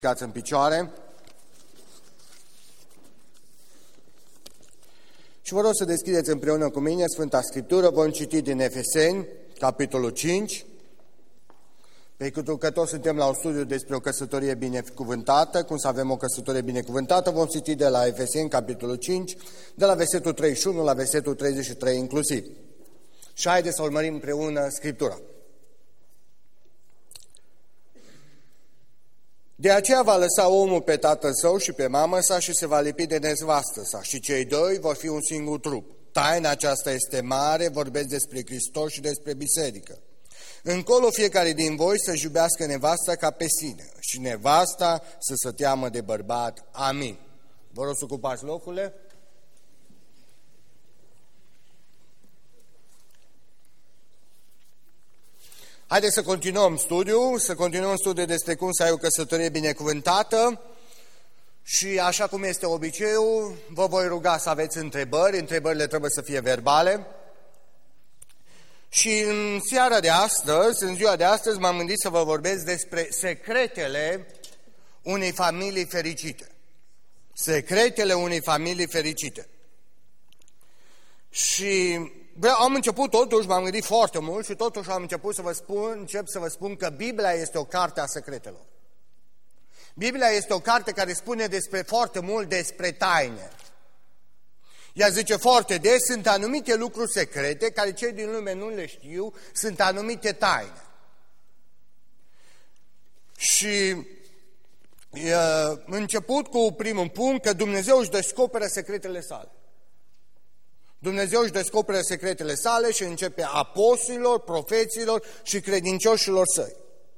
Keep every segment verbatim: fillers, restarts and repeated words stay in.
Cați în picioare. Și vă rog să deschideți împreună cu mine Sfânta Scriptură. Vom citi din Efeseni, capitolul cinci. Pentru că toți suntem la un studiu despre o căsătorie binecuvântată, cum să avem o căsătorie binecuvântată, vom citi de la Efeseni, capitolul cinci, de la versetul treizeci și unu la versetul treizeci și trei inclusiv. Și haideți să urmărim împreună Scriptura. De aceea va lăsa omul pe tatăl său și pe mamă sa și se va lipi de nevastă sa și cei doi vor fi un singur trup. Taina aceasta este mare, vorbesc despre Hristos și despre biserică. Încolo fiecare din voi să-și iubească nevasta ca pe sine și nevasta să se teamă de bărbat. Amin. Vă rog să ocupați locurile. Haideți să continuăm studiul, să continuăm studiul despre cum să ai o căsătorie binecuvântată și așa cum este obiceiul, vă voi ruga să aveți întrebări, întrebările trebuie să fie verbale. Și în seara de astăzi, în ziua de astăzi, m-am gândit să vă vorbesc despre secretele unei familii fericite. Secretele unei familii fericite. Și am început totuși, m-am gândit foarte mult și totuși am început să vă spun, încep să vă spun că Biblia este o carte a secretelor. Biblia este o carte care spune despre foarte mult despre taine. Ea zice foarte des, sunt anumite lucruri secrete care cei din lume nu le știu, sunt anumite taine. Și uh, început cu primul punct că Dumnezeu își descoperă secretele sale. Dumnezeu își descoperă secretele sale și începe apostolilor, profeților și credincioșilor săi.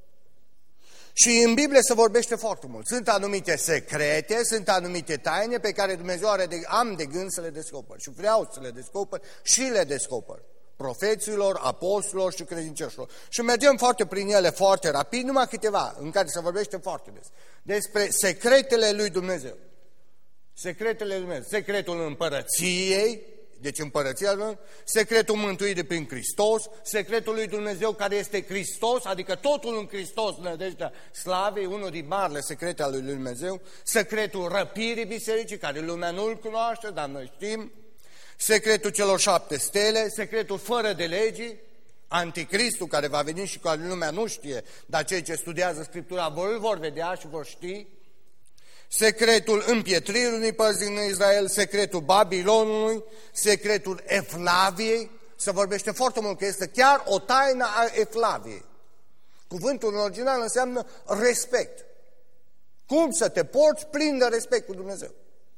Și în Biblie se vorbește foarte mult. Sunt anumite secrete, sunt anumite taine pe care Dumnezeu are de, am de gând să le descoper. Și vreau să le descoper și le descoper. Profeților, apostolilor și credincioșilor. Și mergem foarte prin ele, foarte rapid, numai câteva, în care se vorbește foarte des. Despre secretele lui Dumnezeu. Secretele lui Dumnezeu. Secretul împărăției, deci împărăția lui, secretul mântuirii prin Hristos, secretul lui Dumnezeu care este Hristos, adică totul în Hristos, nădejdea slavei, unul din marile secrete ale lui Dumnezeu, secretul răpirii bisericii, care lumea nu-l cunoaște, dar noi știm, secretul celor șapte stele, secretul fără de legii, Anticristul care va veni și care lumea nu știe, dar cei ce studiază Scriptura vor, vor vedea și vor ști, secretul împietririi unui părți din Israel, secretul Babilonului, secretul Evlaviei. Se vorbește foarte mult că este chiar o taină a Evlaviei. Cuvântul în original înseamnă respect. Cum să te porți plin de respect cu Dumnezeu?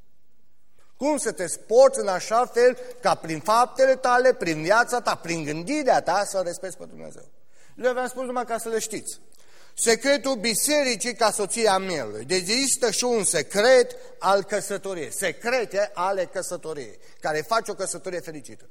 Cum să te porți în așa fel ca prin faptele tale, prin viața ta, prin gândirea ta să respecti pe Dumnezeu? Le v-am spus numai ca să le știți. Secretul bisericii ca soția mielului. Deci există și un secret al căsătoriei. Secrete ale căsătoriei, care face o căsătorie fericită.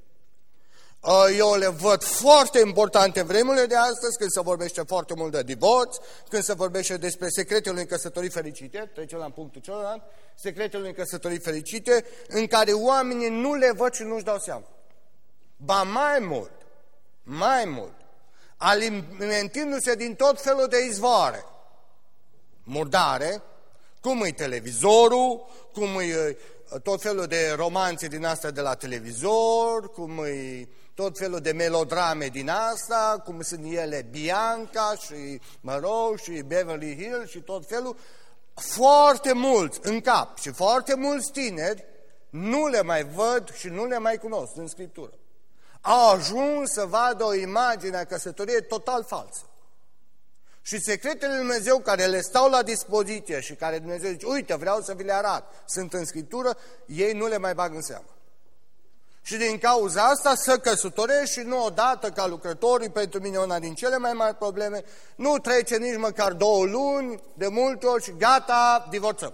Eu le văd foarte importante în vremurile de astăzi, când se vorbește foarte mult de divorț, când se vorbește despre secretele unei căsătorii fericite, trecem la punctul celălalt, secretele unei căsătorii fericite, în care oamenii nu le văd și nu-și dau seama. Ba mai mult, mai mult, alimentându-se din tot felul de izvoare murdare, cum e televizorul, cum e tot felul de romanțe din asta de la televizor, cum e tot felul de melodrame din asta, cum sunt ele Bianca și, mă rog, și Beverly Hills și tot felul, foarte mulți în cap și foarte mulți tineri nu le mai văd și nu le mai cunosc în Scriptură. Au ajuns să vadă o imagine a căsătoriei total falsă. Și secretele lui Dumnezeu care le stau la dispoziție și care Dumnezeu zice, uite, vreau să vi le arăt, sunt în Scriptură, ei nu le mai bag în seamă. Și din cauza asta să căsătoresc și nu odată ca lucrătorii, pentru mine una din cele mai mari probleme, nu trece nici măcar două luni, de multe ori și gata, divorțăm.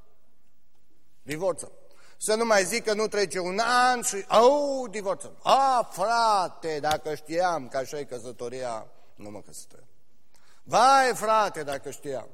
Divorțăm. Să nu mai zic că nu trece un an și, au, divorțăm. A, frate, dacă știam că așa e căsătoria, nu mă căsătoream. Vai, frate, dacă știam.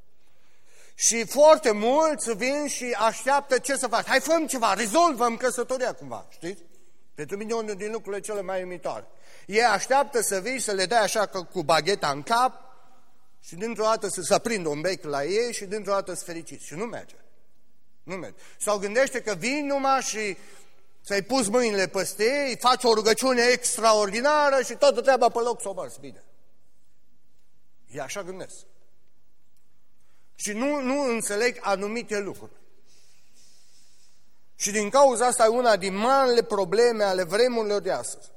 Și foarte mulți vin și așteaptă ce să faci. Hai, făm ceva, rezolvăm căsătoria cumva, știți? Pentru mine unul din lucrurile cele mai uimitoare. Ei așteaptă să vii, să le dai așa cu bagheta în cap Și dintr-o dată să se aprindă un bec la ei și dintr-o dată să fericiți. Și nu merge. Nu merge. Sau gândește că vii numai și ți-ai pus mâinile peste ei, faci o rugăciune extraordinară și toată treaba pe loc s-o bărți bine. E așa gândesc. Și nu, nu înțeleg anumite lucruri. Și din cauza asta e una din marile probleme ale vremurilor de astăzi.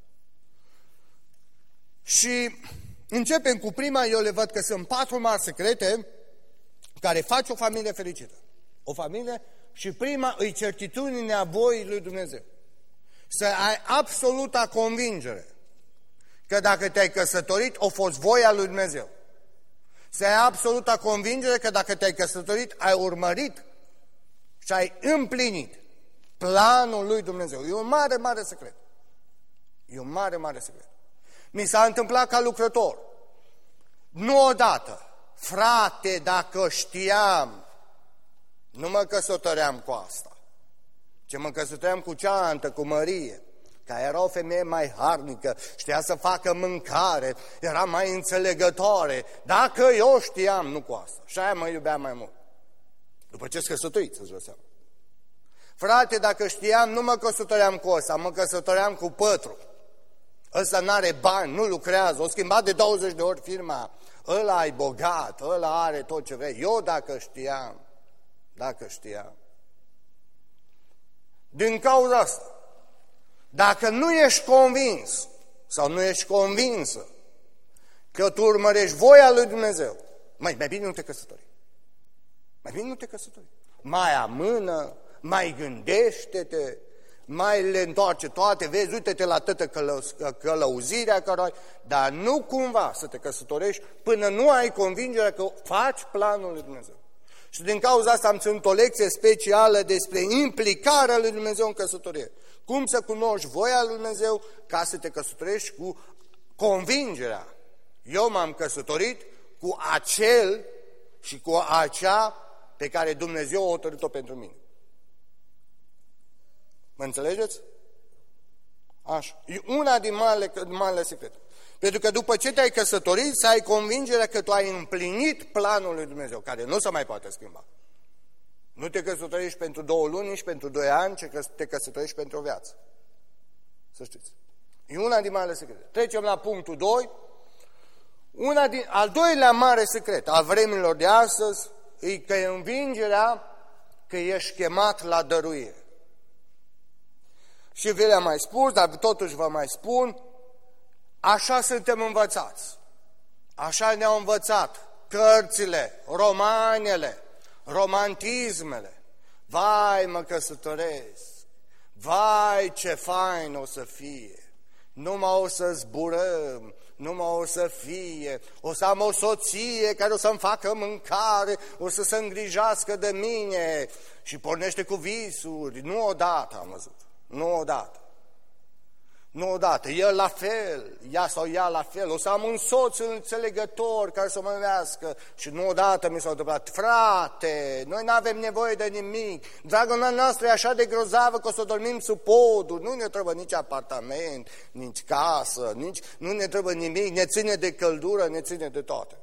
Și începem cu prima, eu le văd că sunt patru mari secrete care fac o familie fericită. O familie și prima îi certitudinea voii lui Dumnezeu. Să ai absoluta convingere că dacă te-ai căsătorit, a fost voia lui Dumnezeu. Să ai absoluta convingere că dacă te-ai căsătorit, ai urmărit și ai împlinit planul lui Dumnezeu. E un mare, mare secret. E un mare, mare secret. Mi s-a întâmplat ca lucrător. Nu odată. Frate, dacă știam, nu mă căsătoream cu asta, ci mă căsătoream cu cealaltă, cu Mărie, care era o femeie mai harnică, știa să facă mâncare, era mai înțelegătoare. Dacă eu știam, nu cu asta. Și aia mă iubea mai mult. După ce-s căsătorit, să-ți dă seama. Frate, dacă știam, nu mă căsătoream cu ăsta, mă căsătoream cu Pătru. Ăsta n-are bani, nu lucrează, o schimbat de douăzeci de ori firma, ăla e bogat, ăla are tot ce vrei. Eu dacă știam, dacă știam. Din cauza asta, dacă nu ești convins sau nu ești convinsă că tu urmărești voia lui Dumnezeu, mai, mai bine nu te căsători. Mai bine nu te căsători. Mai amână, mai gândește-te, mai le întoarce toate, vezi, uite-te la tătă călă, călăuzirea care ai, dar nu cumva să te căsătorești până nu ai convingerea că faci planul lui Dumnezeu. Și din cauza asta am ținut o lecție specială despre implicarea lui Dumnezeu în căsătorie. Cum să cunoști voia lui Dumnezeu ca să te căsătorești cu convingerea. Eu m-am căsătorit cu acel și cu acea pe care Dumnezeu a hotărât-o pentru mine. Mă înțelegeți? Așa. E una din marile, marile secrete. Pentru că după ce te-ai căsătorit, să ai convingerea că tu ai împlinit planul lui Dumnezeu, care nu se mai poate schimba. Nu te căsătorești pentru două luni și pentru doi ani, ci te căsătorești pentru o viață. Să știți. E una din marile secrete. Trecem la punctul doi. Una din, al doilea mare secret al vremurilor de astăzi e că e învingerea că ești chemat la dăruire. Și vi le-am mai spus, dar totuși vă mai spun, așa suntem învățați. Așa ne-au învățat cărțile, romanele, romantismele. Vai, mă căsătoresc, vai, ce fain o să fie, numai o să zburăm, numai o să fie, o să am o soție care o să-mi facă mâncare, o să se îngrijească de mine și pornește cu visuri. Nu odată am văzut, nu odată. Nu odată, el la fel, ea sau ea la fel, o să am un soț înțelegător care să mă iubească și nu odată mi s-a întâmplat, frate, noi nu avem nevoie de nimic, dragostea noastră e așa de grozavă că o să dormim sub poduri, nu ne trebuie nici apartament, nici casă, nici, nu ne trebuie nimic, ne ține de căldură, ne ține de toate.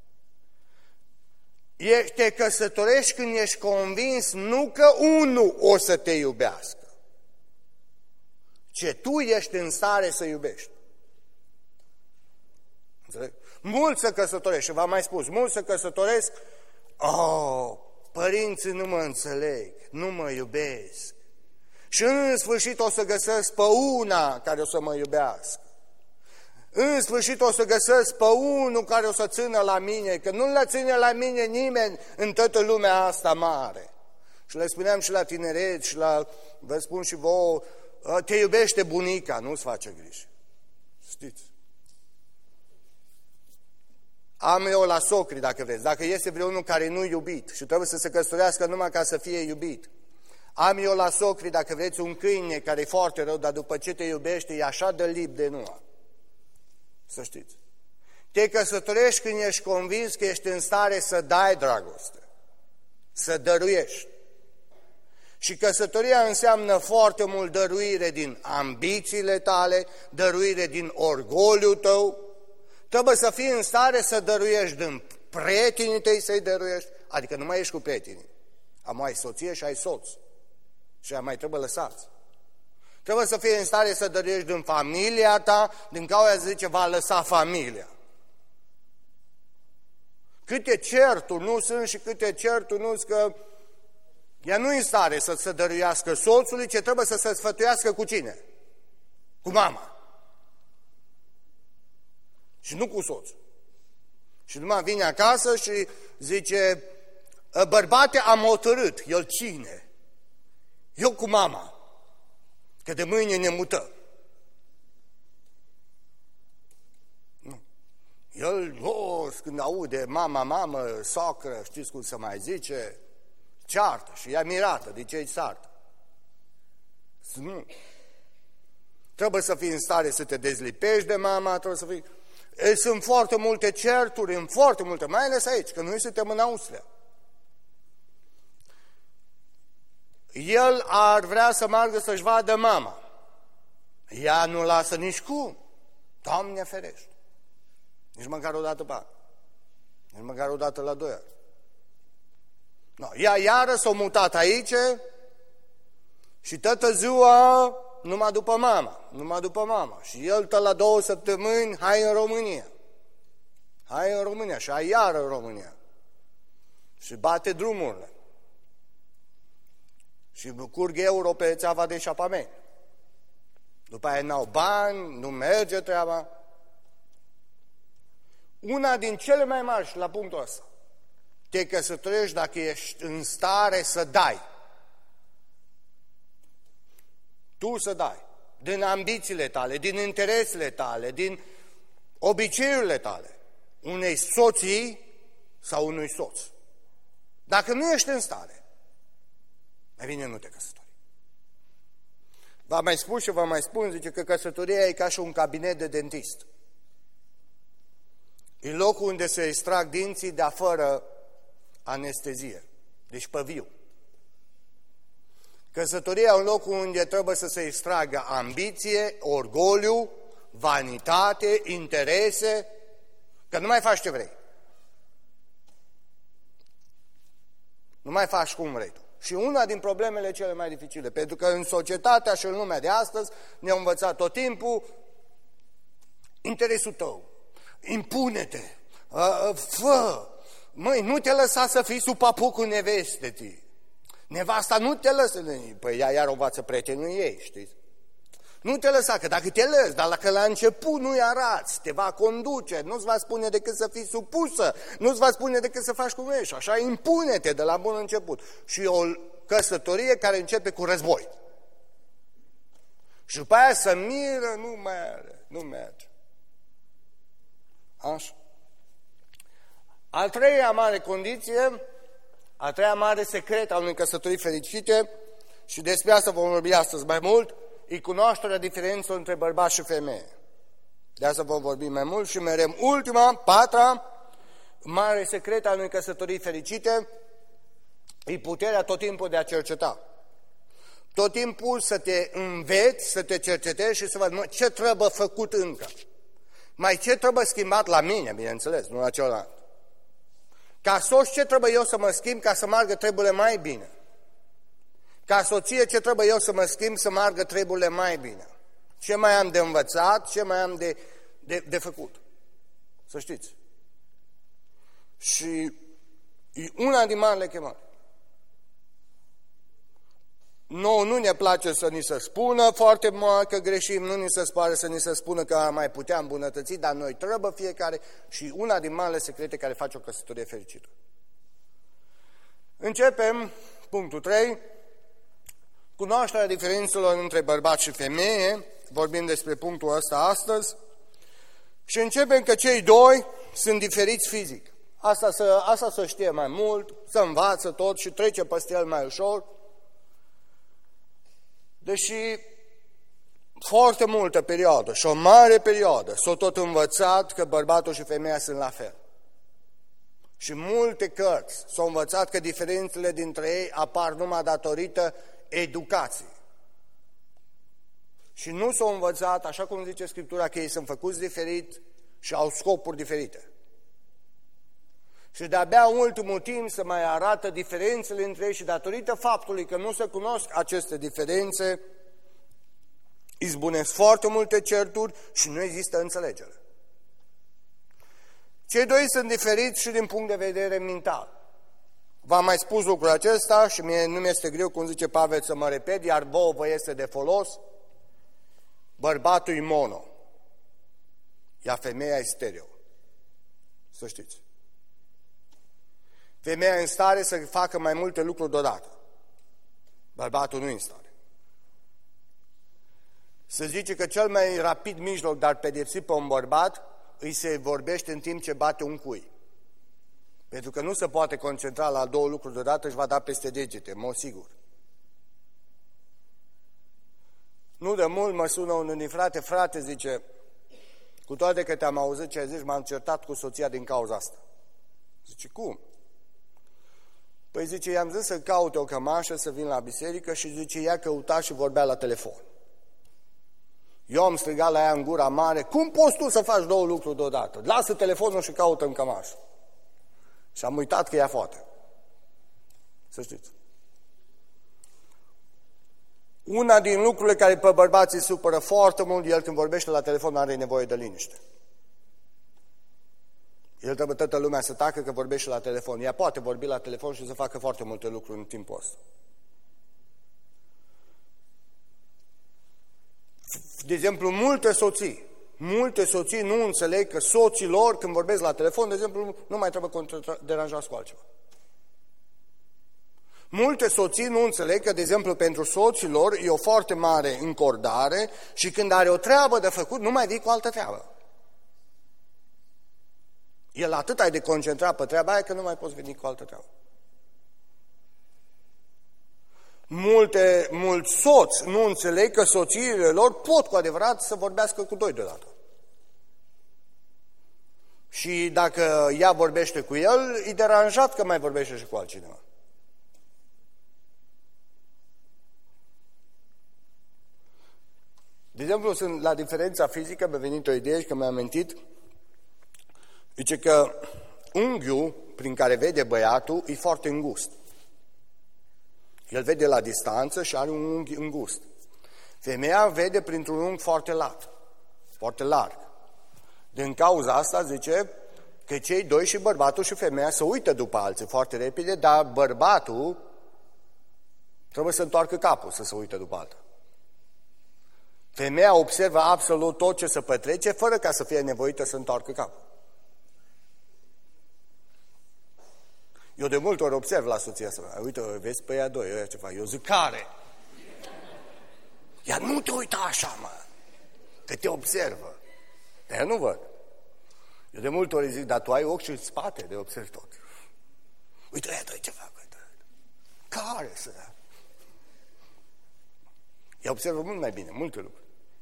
E, te căsătorești când ești convins nu că unul o să te iubească, ce tu ești în stare să iubești. Înțeleg? Mulți se căsătoresc, și v-am mai spus, mulți se căsătoresc, oh, părinții nu mă înțeleg, nu mă iubesc. Și în sfârșit o să găsesc pe una care o să mă iubească. În sfârșit o să găsesc pe unul care o să țină la mine, că nu le ține la mine nimeni în toată lumea asta mare. Și le spuneam și la tineret și la, vă spun și vouă, te iubește bunica, nu-ți face griji. Știți? Am eu la socri, dacă vreți, dacă este vreunul care nu iubit și trebuie să se căsătorească numai ca să fie iubit. Am eu la socri, dacă vreți, un câine care e foarte rău, dar după ce te iubește e așa de lip de nu. Să știți. Te căsătorești când ești convins că ești în stare să dai dragoste, să dăruiești. Și căsătoria înseamnă foarte mult dăruire din ambițiile tale, dăruire din orgoliul tău, Trebuie să fii în stare să dăruiești din prietenii tăi, să-i dăruiești, adică nu mai ești cu prietenii. Am ai soție și ai soț și mai trebuie lăsați. Trebuie să fii în stare să dăruiești din familia ta, din cauza zice va lăsa familia. Câte certuri nu sunt și câte certuri nu sunt, că ea nu e în stare să se dăruiască soțului, ce trebuie să se sfătuiască cu cine? Cu mama. Și nu cu soțul. Și numai vine acasă și zice, bărbate, am hotărât. El cine? Eu cu mama. Că de mâine ne mutăm. Nu. El, oh, când aude mama, mamă, socră, știți cum se mai zice, ceartă și ea mirată, de ce-i sartă? Nu. Trebuie să fii în stare să te dezlipești de mama, trebuie să fii... Sunt foarte multe certuri, în foarte multe, mai ales aici, că noi suntem în Austria. El ar vrea să meargă să-și vadă mama. Ea nu lasă nici cum. Doamne ferește. Nici măcar o dată pe an. Nici măcar o dată la doi ani. No, ea iară s-a mutat aici și toată ziua numai după mama, numai după mama. Și el tă la două săptămâni, hai în România. Hai în România și hai iară în România. Și bate drumurile. Și curg euro pe țeava de eșapament. După aia n-au bani, nu merge treaba. Una din cele mai mari la punctul ăsta, te căsătorești dacă ești în stare să dai. Tu să dai. Din ambițiile tale, din interesele tale, din obiceiurile tale, unei soții sau unui soț. Dacă nu ești în stare, mai bine nu te căsători. V-am mai spus și v-am mai spun, zice că căsătoria e ca și un cabinet de dentist. E locul unde se extrag dinții, dar fără anestezie, deci pe viu. Căsătoria e un loc unde trebuie să se extragă ambiție, orgoliu, vanitate, interese, că nu mai faci ce vrei. Nu mai faci cum vrei tu. Și una din problemele cele mai dificile, pentru că în societatea și în lumea de astăzi ne-au învățat tot timpul interesul tău, impune-te, fă, măi, nu te lăsa să fii sub papucul nevestetii. Nevasta nu te lăsă, păi ea iar o învață prietenul ei, știți? Nu te lăsa, că dacă te lăsi, dar dacă la început nu-i arați, te va conduce, nu-ți va spune decât să fii supusă, nu-ți va spune decât să faci cum ești, așa impune-te de la bun început. Și o căsătorie care începe cu război. Și după aia să miră, nu merge, nu merge. Așa. Al treia mare condiție, a treia mare secret al unei căsătorii fericite, și despre asta vom vorbi astăzi mai mult, e cunoașterea diferențelor între bărbați și femeie. De asta vom vorbi mai mult și merem ultima, patra, mare secret al unei căsătorii fericite, e puterea tot timpul de a cerceta. Tot timpul să te înveți, să te cercetezi și să văd ce trebuie făcut încă. Mai ce trebuie schimbat la mine, bineînțeles, nu la celălalt. Ca soț, ce trebuie eu să mă schimb ca să meargă treburile mai bine? Ca soție, ce trebuie eu să mă schimb să meargă treburile mai bine? Ce mai am de învățat, ce mai am de, de, de făcut? Să știți. Și e una din marile chemări. Nouă nu ne place să ni se spună foarte mult că greșim, nu ni se pare să ni se spună că am mai putea îmbunătăți, dar noi trebuie fiecare și una din marile secrete care face o căsătorie fericită. Începem, punctul trei, cunoașterea diferențelor între bărbați și femeie, vorbim despre punctul ăsta astăzi, și începem că cei doi sunt diferiți fizic. Asta să, asta să știe mai mult, să învață tot și trece peste el mai ușor. Deși foarte multă perioadă și o mare perioadă s-au tot învățat că bărbatul și femeia sunt la fel. Și multe cărți s-au învățat că diferențele dintre ei apar numai datorită educației. Și nu s-au învățat, așa cum zice Scriptura, că ei sunt făcuți diferit și au scopuri diferite. Și de-abia în ultimul timp se mai arată diferențele între ei și datorită faptului că nu se cunosc aceste diferențe, izbunesc foarte multe certuri și nu există înțelegere. Cei doi sunt diferiți și din punct de vedere mental. V-am mai spus lucrul acesta și mie nu mi-este greu, cum zice Pavel, să mă repet, iar vouă vă este de folos. Bărbatul e mono, iar femeia e stereo. Să știți. Femeia e în stare să facă mai multe lucruri deodată. Bărbatul nu e în stare. Se zice că cel mai rapid mijloc de a pedepsi pe un bărbat îi se vorbește în timp ce bate un cui. Pentru că nu se poate concentra la două lucruri deodată, își va da peste degete, mă sigur. Nu de mult mă sună unul din frate, frate, zice, cu toate că te-am auzit ce ai zis, m-am certat cu soția din cauza asta. Zice, cum? Păi zice, i-am zis să caute o cămașă, să vin la biserică și zice, ea căuta și vorbea la telefon. Eu am strigat la ea în gura mare, cum poți tu să faci două lucruri deodată? Lasă telefonul și caută în cămașă. Și am uitat că ea foată. Să știți. Una din lucrurile care pe bărbații supără foarte mult, el când vorbește la telefon are nevoie de liniște. El trebuie toată lumea să tacă că vorbește la telefon. Ea poate vorbi la telefon și să facă foarte multe lucruri în timpul ăsta. De exemplu, multe soții, multe soții nu înțeleg că soții lor, când vorbesc la telefon, de exemplu, nu mai trebuie deranjați cu altceva. Multe soții nu înțeleg că, de exemplu, pentru soții lor e o foarte mare încordare și când are o treabă de făcut, nu mai vii cu altă treabă. El atât ai de concentrat pe treaba aia că nu mai poți veni cu altă treabă. Multe, mulți soți nu înțeleg că soțiile lor pot cu adevărat să vorbească cu doi deodată. Și dacă ea vorbește cu el, e deranjat că mai vorbește și cu altcineva. De exemplu, sunt la diferența fizică, mi-a venit o idee și că mi-am amintit, zice că unghiul prin care vede băiatul e foarte îngust. El vede la distanță și are un unghi îngust. Femeia vede printr-un unghi foarte lat, foarte larg. Din cauza asta zice că cei doi, și bărbatul și femeia, se uită după alții foarte repede, dar bărbatul trebuie să întoarcă capul să se uite după altă. Femeia observă absolut tot ce se petrece, fără ca să fie nevoită să întoarcă capul. Eu de multe ori observ la soția sa, uite, vezi pe ea doi, ăia ce fac. Eu zic, care? Ea nu te uita așa, mă, că te observă. Dar eu nu văd. Eu de multe ori zic, dar tu ai ochi și în spate de observ tot. Uite, ăia doi ce fac, uite. Care să da? Ea observă mult mai bine, multe lucruri.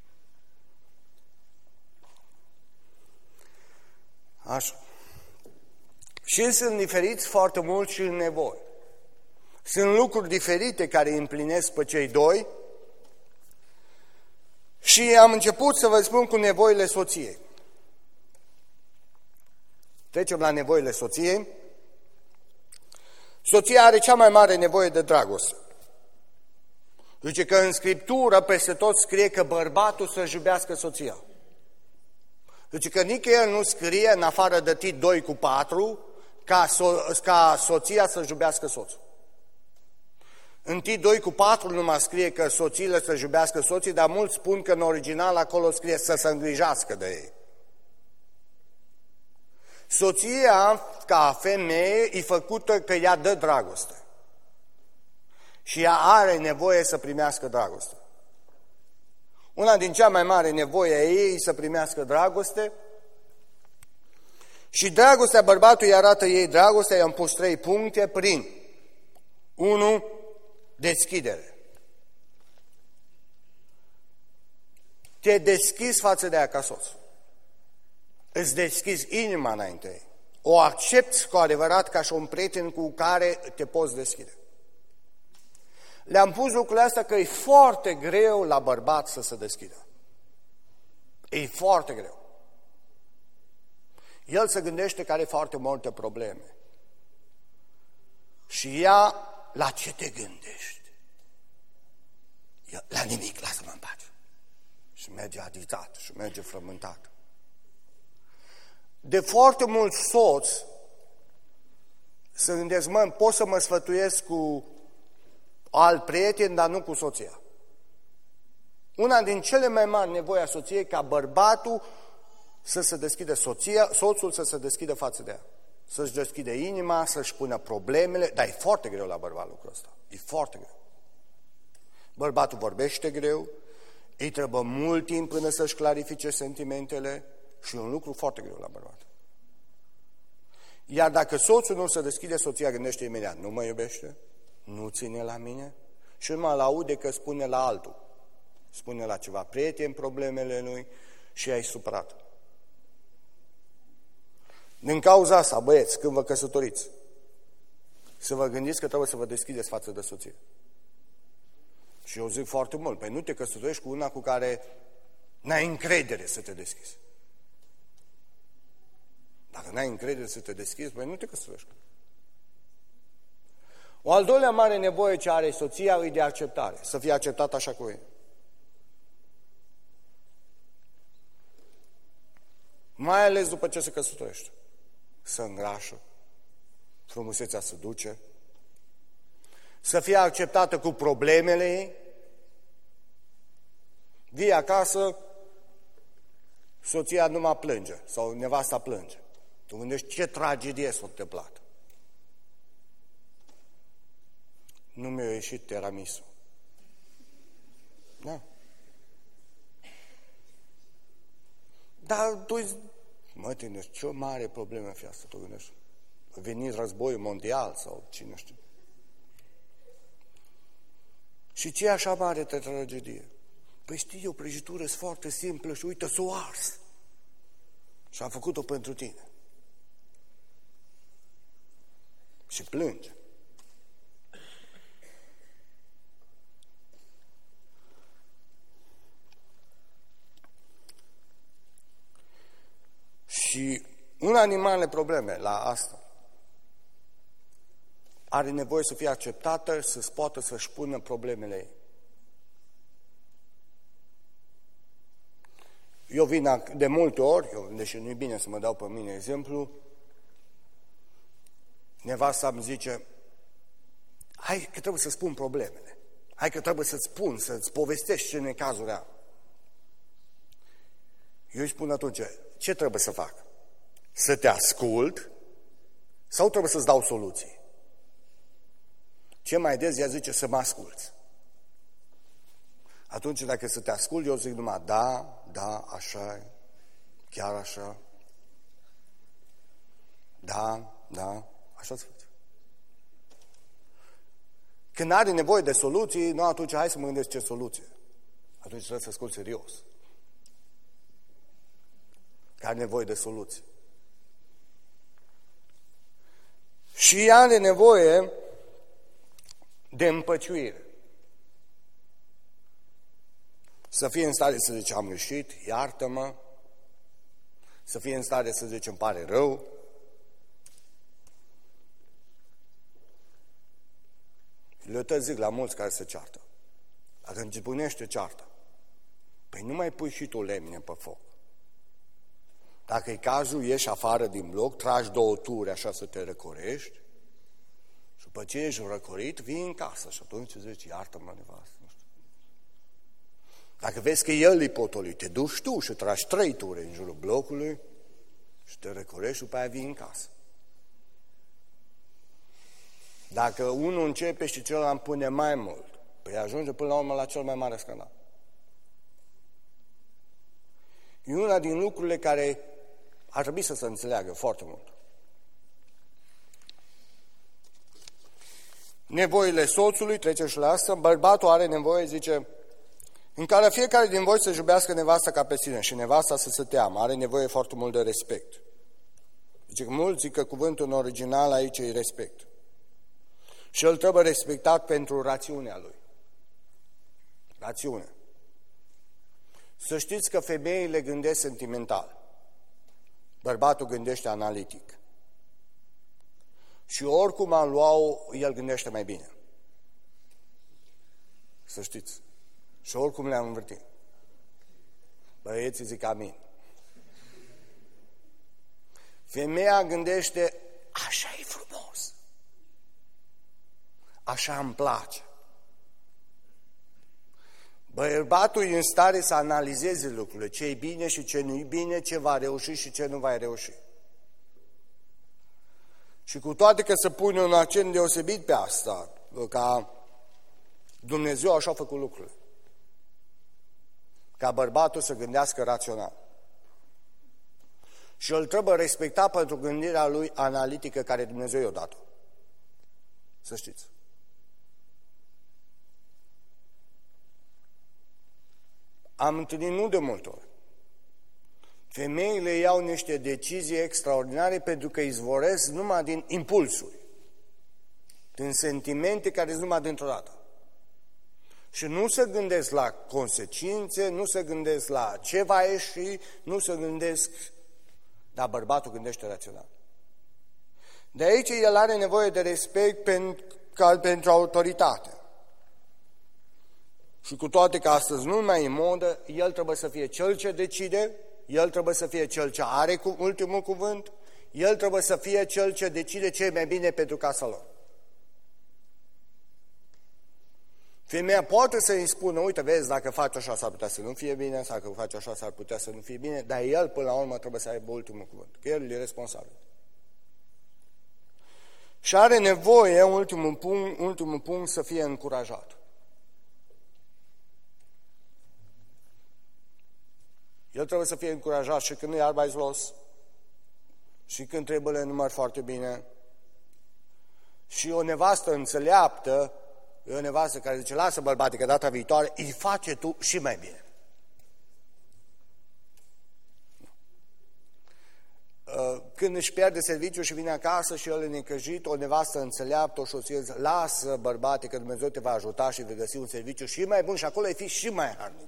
Așa. Și sunt diferiți foarte mult și în nevoi. Sunt lucruri diferite care îi împlinesc pe cei doi și am început să vă spun cu nevoile soției. Trecem la nevoile soției. Soția are cea mai mare nevoie de dragoste. Zice că în Scriptură peste tot scrie că bărbatul să-și iubească soția. Zice că nicăieri nu scrie, în afară de Tit doi cu patru, ca, so- ca soția să-și iubească soțul. În Tit doi cu patru numai scrie că soțiile să-și iubească soții, dar mulți spun că în original acolo scrie să se îngrijească de ei. Soția, ca femeie, e făcută că ea dă dragoste. Și ea are nevoie să primească dragoste. Una din cea mai mare nevoie a ei e să primească dragoste. Și dragostea bărbatului arată ei dragostea, i-am pus trei puncte prin unu. Deschidere. Te deschizi față de ea ca soț. Îți deschizi inima înainte ei. O accepți cu adevărat ca și un prieten cu care te poți deschide. Le-am pus lucrurile astea că e foarte greu la bărbat să se deschidă. E foarte greu. El se gândește că are foarte multe probleme. Și ea, la ce te gândești? El, la nimic, lasă-mă în pace. Și merge agitat, și merge frământat. De foarte mulți soți se gândesc, mă, pot să mă sfătuiesc cu alt prieten, dar nu cu soția. Una din cele mai mari nevoi a soției ca bărbatul să se deschidă soția, soțul să se deschidă față de ea. Să-și deschide inima, să-și pună problemele, dar e foarte greu la bărbat lucrul ăsta. E foarte greu. Bărbatul vorbește greu, îi trebuie mult timp până să-și clarifice sentimentele și e un lucru foarte greu la bărbat. Iar dacă soțul nu se deschide, soția gândește imediat, nu mă iubește, nu ține la mine și nu mă laude că spune la altul. Spune la ceva prieten problemele lui și ai supărat. Din cauza asta, băieți, când vă căsătoriți, să vă gândiți că trebuie să vă deschideți față de soție. Și eu zic foarte mult, păi nu te căsătorești cu una cu care n-ai încredere să te deschizi. Dacă n-ai încredere să te deschizi, păi nu te căsătorești. O al doilea mare nevoie ce are soția e de acceptare, să fie acceptată așa cum e. Mai ales după ce se căsătorește. Să îngrașă, frumusețea se duce, să fie acceptată cu problemele ei. Vii acasă, soția numai plânge sau nevasta plânge. Tu gândești ce tragedie s-a întâmplat. Nu mi-a ieșit tiramisu. Da. Dar tu, mă, tine, ce mare problemă fi asta, tu gândești? A venit războiul mondial sau cine știe. Și ce e așa mare de tragedie? Păi știi, o prăjitură foarte simplă și uite, s-o ars. Și am făcut-o pentru tine. Și plânge. Și una din marile probleme la asta are nevoie să fie acceptată, să poată să-și pună problemele ei. Eu vin de multe ori, eu, deși nu-i bine să mă dau pe mine exemplu, nevasta îmi zice, hai că trebuie să spun problemele, hai că trebuie să-ți spun, să-ți povestești ce necazuri am. Eu îi spun atunci, ce trebuie să fac? Să te ascult sau trebuie să-ți dau soluții? Ce mai des ea zice să mă asculți. Atunci dacă să te ascult, eu zic numai da, da, așa e, chiar așa, da, da, așa se face. Când are nevoie de soluții, nu atunci hai să mă gândesc ce soluție. Atunci trebuie să ascult serios. Că are nevoie de soluții. Și ea are nevoie de împăciuire. Să fie în stare să zice, am greșit, iartă-mă. Să fie în stare să zice, îmi pare rău. Le tot zic la mulți care se ceartă. Dacă începunește ceartă, păi nu mai pui și tu lemne pe foc. Dacă e cazul, ieși afară din bloc, tragi două ture așa să te răcorești și după ce ești răcorit, vii în casă și atunci zici, iartă-mă, nevastă. Dacă vezi că el e potolit, te duci tu și tragi trei ture în jurul blocului și te răcorești și după aia vii în casă. Dacă unul începe și celălalt pune mai mult, păi ajunge până la urmă la cel mai mare scandal. E una din lucrurile care ar trebui să se înțeleagă foarte mult. Nevoile soțului, trece și la asta, bărbatul are nevoie, zice, în care fiecare din voi să-și iubească nevasta ca pe sine și nevasta să se teamă, are nevoie foarte mult de respect. Zice că mulți zic că cuvântul în original aici e respect. Și el trebuie respectat pentru rațiunea lui. Rațiune. Să știți că femeile gândesc sentimental. Bărbatul gândește analitic. Și oricum am luat-o, el gândește mai bine. Să știți. Și oricum le-am învârtit. Băieții zic amin. Femeia gândește, așa e frumos. Așa îmi place. Bărbatul e în stare să analizeze lucrurile, ce e bine și ce nu e bine, ce va reuși și ce nu va reuși. Și cu toate că se pune un accent deosebit pe asta, ca Dumnezeu așa a făcut lucrurile. Ca bărbatul să gândească rațional. Și îl trebuie respecta pentru gândirea lui analitică care Dumnezeu i-a dat-o. Să știți. Am întâlnit nu de multe ori. Femeile iau niște decizii extraordinare pentru că izvoresc numai din impulsuri, din sentimente care sunt numai dintr-o dată. Și nu se gândesc la consecințe, nu se gândesc la ce va ieși, nu se gândesc, dar bărbatul gândește rațional. De aici el are nevoie de respect pentru, pentru autoritate. Și cu toate că astăzi nu mai e modă, el trebuie să fie cel ce decide, el trebuie să fie cel ce are ultimul cuvânt, el trebuie să fie cel ce decide ce e mai bine pentru casa lor. Femeia poate să îi spună, uite, vezi, dacă faci așa s-ar putea să nu fie bine, sau dacă faci așa s-ar putea să nu fie bine, dar el până la urmă trebuie să aibă ultimul cuvânt, că el e responsabil. Și are nevoie, ultimul punct, ultimul punct, să fie încurajat. El trebuie să fie încurajat și când nu e arbeitslos, și când trebuie le număr foarte bine. Și o nevastă înțeleaptă, e o nevastă care zice, lasă bărbate că data viitoare îi face tu și mai bine. Când își pierde serviciul și vine acasă și el e necăjit, o nevastă înțeleaptă, o soție zice, lasă bărbate că Dumnezeu te va ajuta și vei găsi un serviciu și mai bun și acolo ai fi și mai harnic.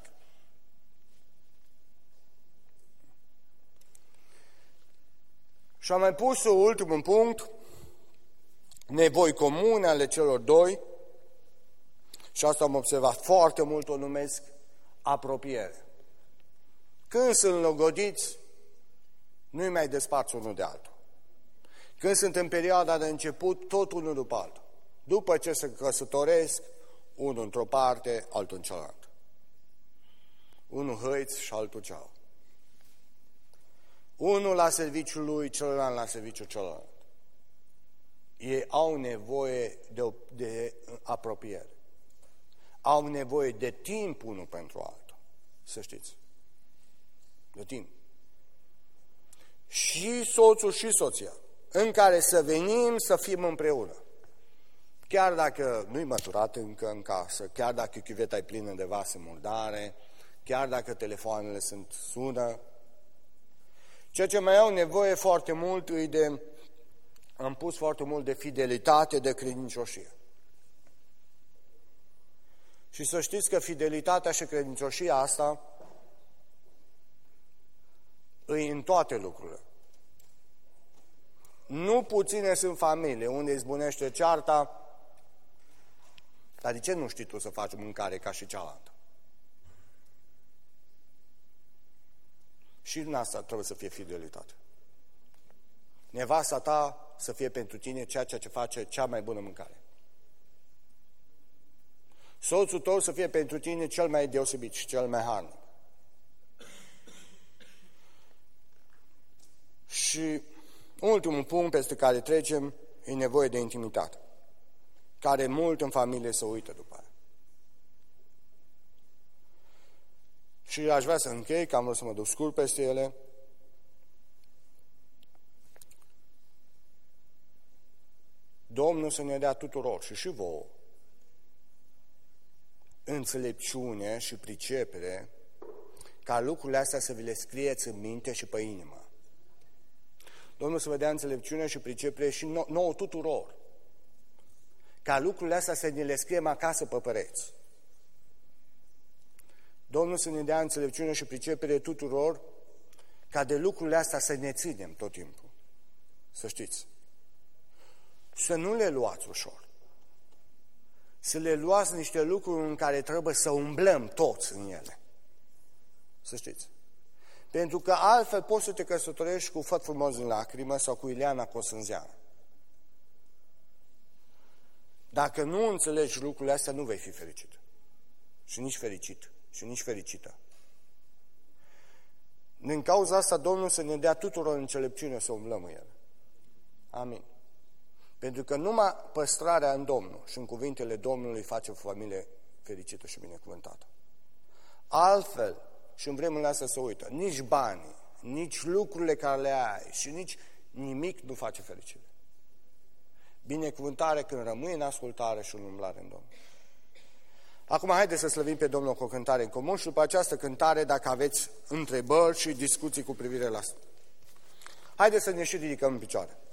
Și am mai pus ultimul punct, nevoi comune ale celor doi, și asta am observat foarte mult, o numesc apropiere. Când sunt logodiți, nu-i mai desparți unul de altul. Când sunt în perioada de început, tot unul după altul. După ce se căsătoresc, unul într-o parte, altul în cealaltă. Unul hăiț și altul cealaltă. Unul la serviciul lui, celălalt la serviciul celălalt. Ei au nevoie de, de apropiere. Au nevoie de timp unul pentru altul. Să știți. De timp. Și soțul și soția, în care să venim să fim împreună. Chiar dacă nu-i măturat încă în casă, chiar dacă chiuveta e plină de vase murdare, chiar dacă telefoanele sunt sună, ceea ce mai au nevoie foarte mult e de, am pus foarte mult de fidelitate, de credincioșie. Și să știți că fidelitatea și credincioșia asta îi în toate lucrurile. Nu puține sunt familii unde izbunește cearta, dar de ce nu știi tu să faci mâncare ca și cealaltă? Și în asta trebuie să fie fidelitate. Nevasta ta să fie pentru tine ceea ce face cea mai bună mâncare. Soțul tău să fie pentru tine cel mai deosebit și cel mai harnic. Și ultimul punct peste care trecem e nevoie de intimitate, care mult în familie se uită după aia. Și aș vrea să închei, că am vrut să mă duc scurt peste ele. Domnul să ne dea tuturor și și vouă înțelepciune și pricepere ca lucrurile astea să vi le scrieți în minte și pe inimă. Domnul să vă dea înțelepciune și pricepere și nou, nouă tuturor. Ca lucrurile astea să ne le scriem acasă pe pereți. Domnul să ne dea înțelepciune și pricepere tuturor ca de lucrurile astea să ne ținem tot timpul. Să știți. Să nu le luați ușor. Să le luați niște lucruri în care trebuie să umblăm toți în ele. Să știți. Pentru că altfel poți să te căsătorești cu făt frumos în lacrimă sau cu Ileana Cosânzeană. Dacă nu înțelegi lucrurile astea, nu vei fi fericit. Și nici fericit. Și nici fericită. Din cauza asta, Domnul să ne dea tuturor înțelepciune să umblăm în ele. Amin. Pentru că numai păstrarea în Domnul și în cuvintele Domnului face o familie fericită și binecuvântată. Altfel, și în vremurile astea se uită, nici banii, nici lucrurile care le ai și nici nimic nu face fericire. Binecuvântare când rămâi în ascultare și în umblare în Domnul. Acum haideți să slăvim pe Domnul cu o cântare în comun și după această cântare, dacă aveți întrebări și discuții cu privire la asta. Haideți să ne și ridicăm în picioare.